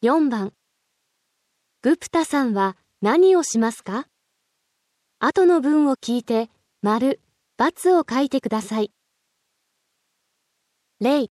4番。グプタさんは何をしますか？後の文を聞いて、丸、×を書いてください。例。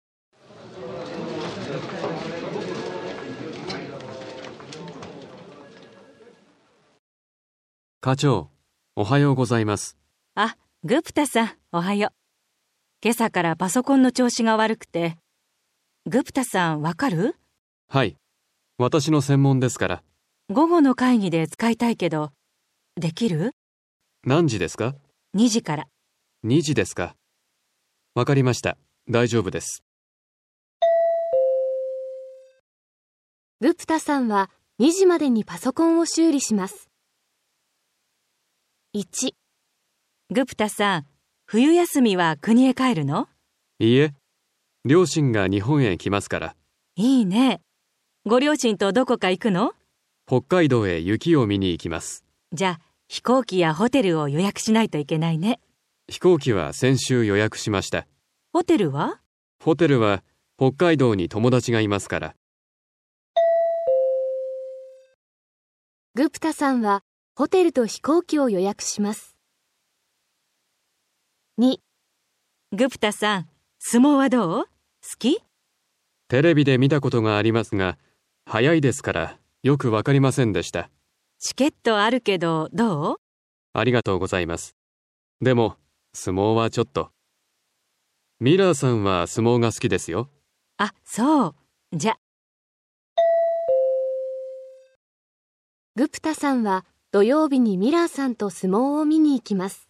課長、おはようございます。 あ、グプタさん、おはよう。今朝からパソコンの調子が悪くて。グプタさん、わかる？ はい。私の専門ですから。 午後の会議で使いたいけど、できる？ 何時ですか？ 2 時から。 2時ですか。わかりました。大丈夫です。 グプタさんは2時までにパソコンを修理します。1、 グプタさん、冬休みは国へ帰るの？ いいえ、両親が日本へ来ますから。 いいね。ご両親とどこか行くの？ 北海道へ雪を見に行きます。 じゃあ、飛行機やホテルを予約しないといけないね。 飛行機は先週予約しました。 ホテルは？ ホテルは北海道に友達がいますから。 グプタさんはホテルと飛行機を予約します。2、 グプタさん、相撲はどう？好き？ テレビで見たことがありますが、早いですからよくわかりませんでした。 チケットあるけど、どう？ ありがとうございます。でも、相撲はちょっと。ミラーさんは相撲が好きですよ。 あ、そう。じゃ。 グプタさんは土曜日にミラーさんと相撲を見に行きます。